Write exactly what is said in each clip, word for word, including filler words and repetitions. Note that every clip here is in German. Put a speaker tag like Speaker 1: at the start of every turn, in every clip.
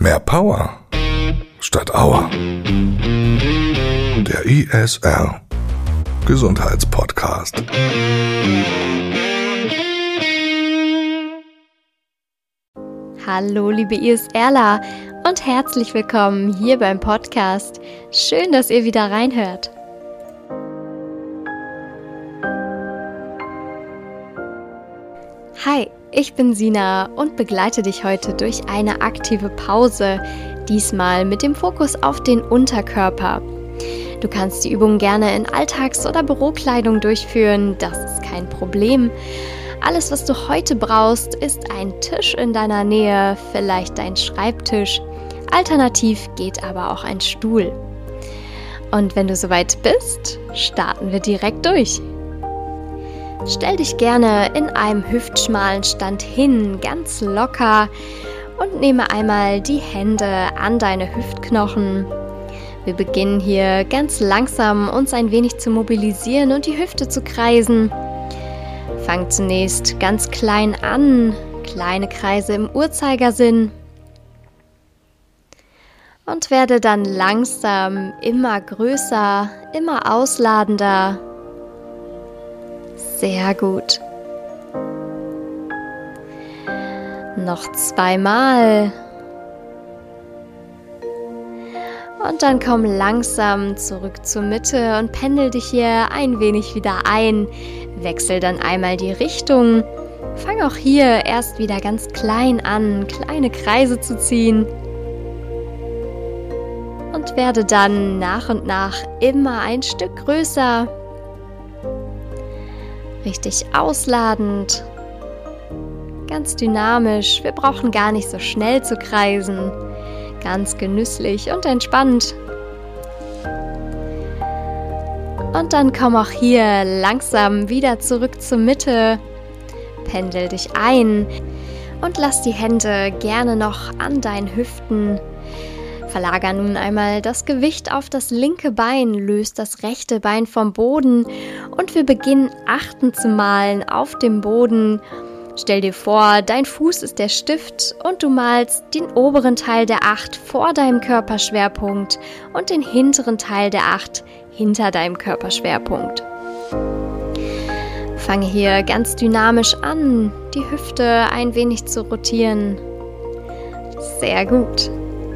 Speaker 1: Mehr Power statt Aua. Der I S R Gesundheitspodcast.
Speaker 2: Hallo liebe ISRler und herzlich willkommen hier beim Podcast. Schön, dass ihr wieder reinhört. Hi, ich bin Sina und begleite dich heute durch eine aktive Pause, diesmal mit dem Fokus auf den Unterkörper. Du kannst die Übung gerne in Alltags- oder Bürokleidung durchführen, das ist kein Problem. Alles, was du heute brauchst, ist ein Tisch in deiner Nähe, vielleicht dein Schreibtisch. Alternativ geht aber auch ein Stuhl. Und wenn du soweit bist, starten wir direkt durch. Stell dich gerne in einem hüftschmalen Stand hin, ganz locker, und nehme einmal die Hände an deine Hüftknochen. Wir beginnen hier ganz langsam, uns ein wenig zu mobilisieren und die Hüfte zu kreisen. Fang zunächst ganz klein an, kleine Kreise im Uhrzeigersinn, und werde dann langsam immer größer, immer ausladender. Sehr gut. Noch zweimal. Und dann komm langsam zurück zur Mitte und pendel dich hier ein wenig wieder ein. Wechsel dann einmal die Richtung. Fang auch hier erst wieder ganz klein an, kleine Kreise zu ziehen. Und werde dann nach und nach immer ein Stück größer. Richtig ausladend, ganz dynamisch. Wir brauchen gar nicht so schnell zu kreisen. Ganz genüsslich und entspannt. Und dann komm auch hier langsam wieder zurück zur Mitte. Pendel dich ein und lass die Hände gerne noch an deinen Hüften. Verlager nun einmal das Gewicht auf das linke Bein, löst das rechte Bein vom Boden und wir beginnen Achten zu malen auf dem Boden. Stell dir vor, dein Fuß ist der Stift und du malst den oberen Teil der Acht vor deinem Körperschwerpunkt und den hinteren Teil der Acht hinter deinem Körperschwerpunkt. Fange hier ganz dynamisch an, die Hüfte ein wenig zu rotieren. Sehr gut.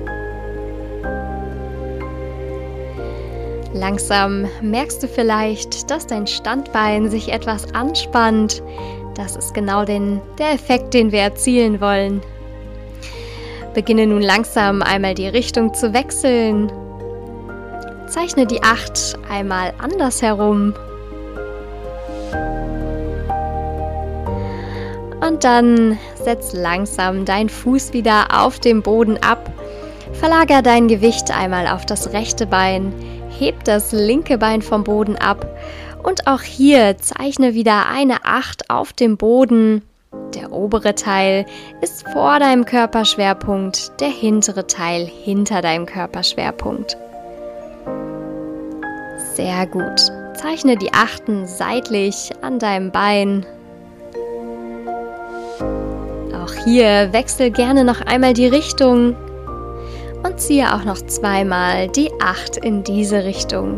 Speaker 2: Langsam merkst du vielleicht, dass dein Standbein sich etwas anspannt. Das ist genau den, der Effekt, den wir erzielen wollen. Beginne nun langsam einmal die Richtung zu wechseln. Zeichne die Acht einmal anders herum. Und dann setz langsam deinen Fuß wieder auf dem Boden ab. Verlager dein Gewicht einmal auf das rechte Bein. Heb das linke Bein vom Boden ab und auch hier zeichne wieder eine Acht auf dem Boden. Der obere Teil ist vor deinem Körperschwerpunkt, der hintere Teil hinter deinem Körperschwerpunkt. Sehr gut. Zeichne die Achten seitlich an deinem Bein. Auch hier wechsel gerne noch einmal die Richtung. Und ziehe auch noch zweimal die Acht in diese Richtung,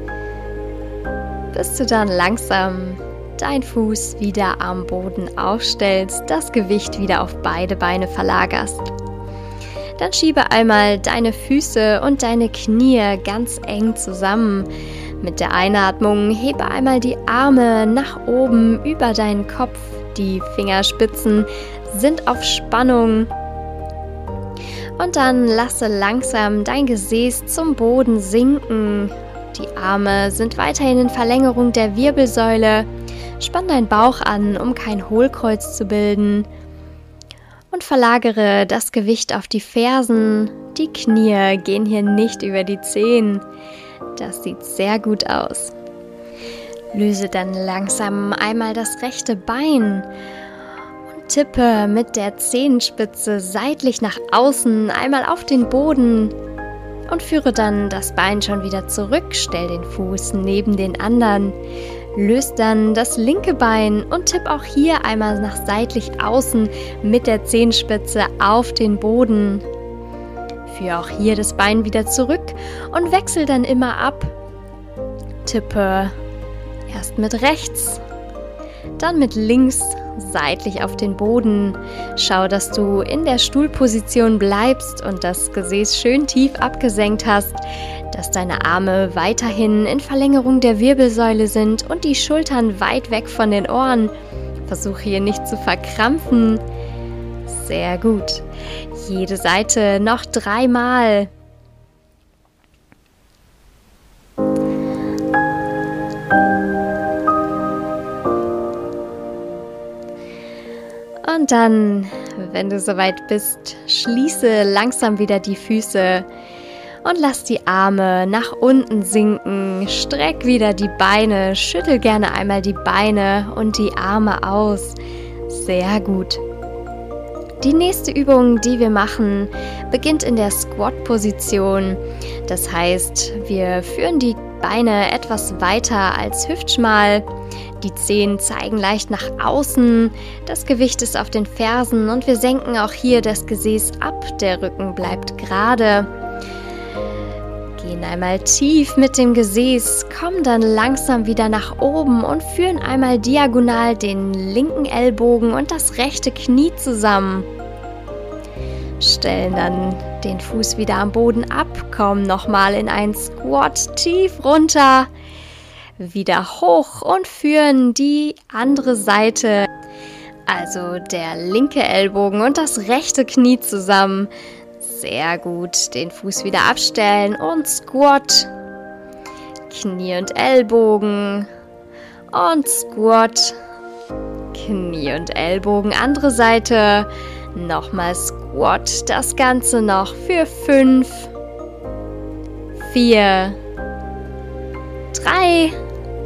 Speaker 2: bis du dann langsam deinen Fuß wieder am Boden aufstellst, das Gewicht wieder auf beide Beine verlagerst. Dann schiebe einmal deine Füße und deine Knie ganz eng zusammen. Mit der Einatmung hebe einmal die Arme nach oben über deinen Kopf. Die Fingerspitzen sind auf Spannung. Und dann lasse langsam dein Gesäß zum Boden sinken. Die Arme sind weiterhin in Verlängerung der Wirbelsäule. Spann deinen Bauch an, um kein Hohlkreuz zu bilden. Und verlagere das Gewicht auf die Fersen. Die Knie gehen hier nicht über die Zehen. Das sieht sehr gut aus. Löse dann langsam einmal das rechte Bein. Tippe mit der Zehenspitze seitlich nach außen einmal auf den Boden und führe dann das Bein schon wieder zurück. Stell den Fuß neben den anderen. Löst dann das linke Bein und tipp auch hier einmal nach seitlich außen mit der Zehenspitze auf den Boden. Führe auch hier das Bein wieder zurück und wechsel dann immer ab. Tippe erst mit rechts, dann mit links seitlich auf den Boden. Schau, dass du in der Stuhlposition bleibst und das Gesäß schön tief abgesenkt hast, dass deine Arme weiterhin in Verlängerung der Wirbelsäule sind und die Schultern weit weg von den Ohren. Versuche hier nicht zu verkrampfen. Sehr gut. Jede Seite noch dreimal. Und dann, wenn du soweit bist, schließe langsam wieder die Füße und lass die Arme nach unten sinken. Streck wieder die Beine, schüttel gerne einmal die Beine und die Arme aus. Sehr gut. Die nächste Übung, die wir machen, beginnt in der Squat-Position. Das heißt, wir führen die Beine etwas weiter als hüftschmal. Die Zehen zeigen leicht nach außen, das Gewicht ist auf den Fersen und wir senken auch hier das Gesäß ab, der Rücken bleibt gerade. Gehen einmal tief mit dem Gesäß, kommen dann langsam wieder nach oben und führen einmal diagonal den linken Ellbogen und das rechte Knie zusammen. Stellen dann den Fuß wieder am Boden ab, kommen nochmal in einen Squat tief runter. Wieder hoch und führen die andere Seite, also der linke Ellbogen und das rechte Knie zusammen. Sehr gut, den Fuß wieder abstellen und Squat, Knie und Ellbogen und Squat, Knie und Ellbogen, andere Seite, nochmal Squat, das Ganze noch für fünf, vier, drei,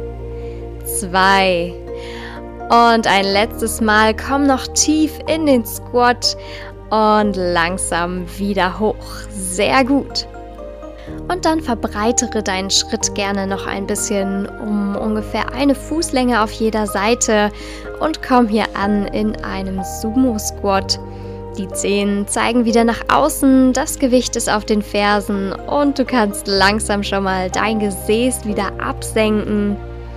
Speaker 2: zwei und ein letztes Mal, komm noch tief in den Squat und langsam wieder hoch. Sehr gut. Und dann verbreitere deinen Schritt gerne noch ein bisschen um ungefähr eine Fußlänge auf jeder Seite und komm hier an in einem Sumo-Squat. Die Zehen zeigen wieder nach außen, das Gewicht ist auf den Fersen und du kannst langsam schon mal dein Gesäß wieder absenken.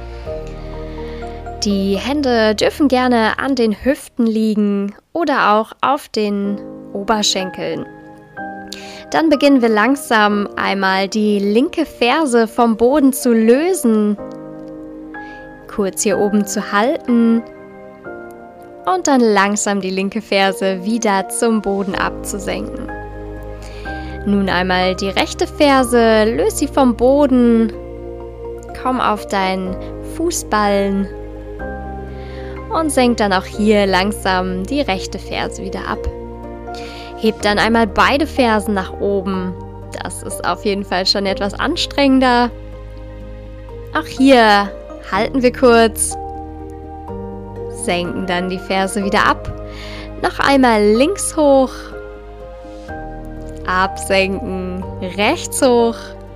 Speaker 2: Die Hände dürfen gerne an den Hüften liegen oder auch auf den Oberschenkeln. Dann beginnen wir langsam einmal die linke Ferse vom Boden zu lösen. Kurz hier oben zu halten. Und dann langsam die linke Ferse wieder zum Boden abzusenken. Nun einmal die rechte Ferse, löse sie vom Boden. Komm auf deinen Fußballen. Und senk dann auch hier langsam die rechte Ferse wieder ab. Heb dann einmal beide Fersen nach oben. Das ist auf jeden Fall schon etwas anstrengender. Auch hier halten wir kurz. Senken dann die Ferse wieder ab. Noch einmal links hoch. Absenken, rechts hoch.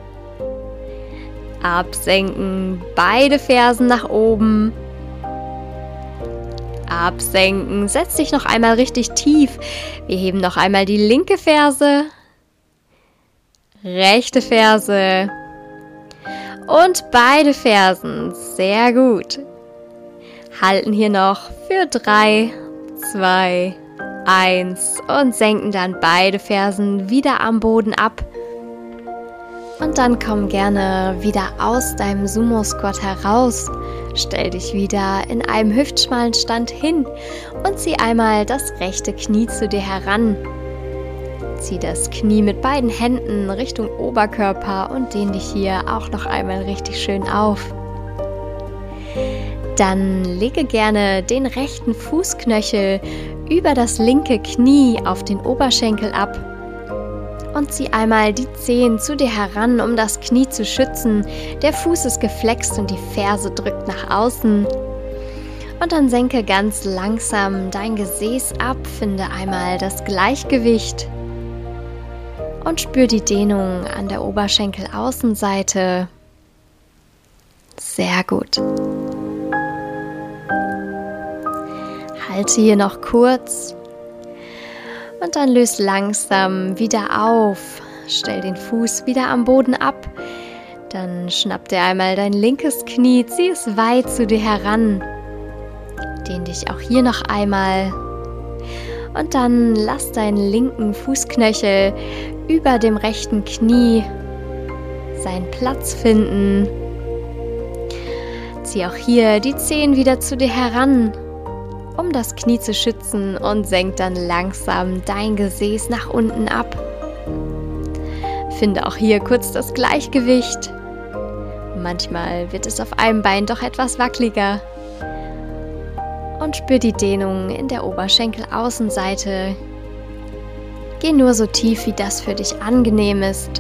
Speaker 2: Absenken, beide Fersen nach oben. Absenken, setz dich noch einmal richtig tief. Wir heben noch einmal die linke Ferse, rechte Ferse und beide Fersen. Sehr gut. Halten hier noch für drei, zwei, eins und senken dann beide Fersen wieder am Boden ab. Und dann komm gerne wieder aus deinem Sumo-Squat heraus. Stell dich wieder in einem hüftschmalen Stand hin und zieh einmal das rechte Knie zu dir heran. Zieh das Knie mit beiden Händen Richtung Oberkörper und dehn dich hier auch noch einmal richtig schön auf. Dann lege gerne den rechten Fußknöchel über das linke Knie auf den Oberschenkel ab. Und zieh einmal die Zehen zu dir heran, um das Knie zu schützen. Der Fuß ist geflext und die Ferse drückt nach außen. Und dann senke ganz langsam dein Gesäß ab, finde einmal das Gleichgewicht und spür die Dehnung an der Oberschenkelaußenseite. Sehr gut. Halte hier noch kurz. Und dann löse langsam wieder auf. Stell den Fuß wieder am Boden ab. Dann schnapp dir einmal dein linkes Knie, zieh es weit zu dir heran. Dehn dich auch hier noch einmal. Und dann lass deinen linken Fußknöchel über dem rechten Knie seinen Platz finden. Zieh auch hier die Zehen wieder zu dir heran, um das Knie zu schützen, und senk dann langsam dein Gesäß nach unten ab. Finde auch hier kurz das Gleichgewicht. Manchmal wird es auf einem Bein doch etwas wackeliger. Und spür die Dehnung in der Oberschenkelaußenseite. Geh nur so tief, wie das für dich angenehm ist.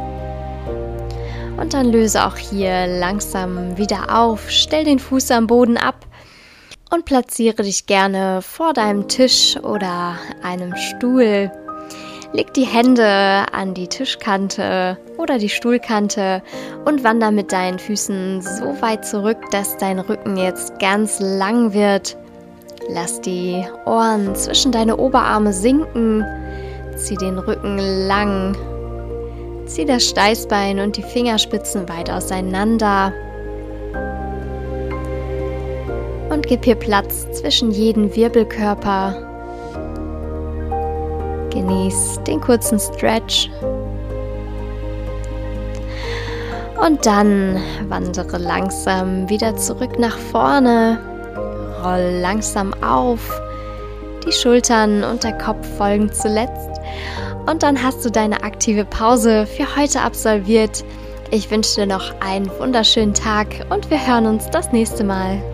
Speaker 2: Und dann löse auch hier langsam wieder auf. Stell den Fuß am Boden ab und platziere dich gerne vor deinem Tisch oder einem Stuhl. Leg die Hände an die Tischkante oder die Stuhlkante und wander mit deinen Füßen so weit zurück, dass dein Rücken jetzt ganz lang wird. Lass die Ohren zwischen deine Oberarme sinken. Zieh den Rücken lang. Zieh das Steißbein und die Fingerspitzen weit auseinander. Und gib hier Platz zwischen jeden Wirbelkörper. Genieß den kurzen Stretch. Und dann wandere langsam wieder zurück nach vorne. Roll langsam auf. Die Schultern und der Kopf folgen zuletzt. Und dann hast du deine aktive Pause für heute absolviert. Ich wünsche dir noch einen wunderschönen Tag und wir hören uns das nächste Mal.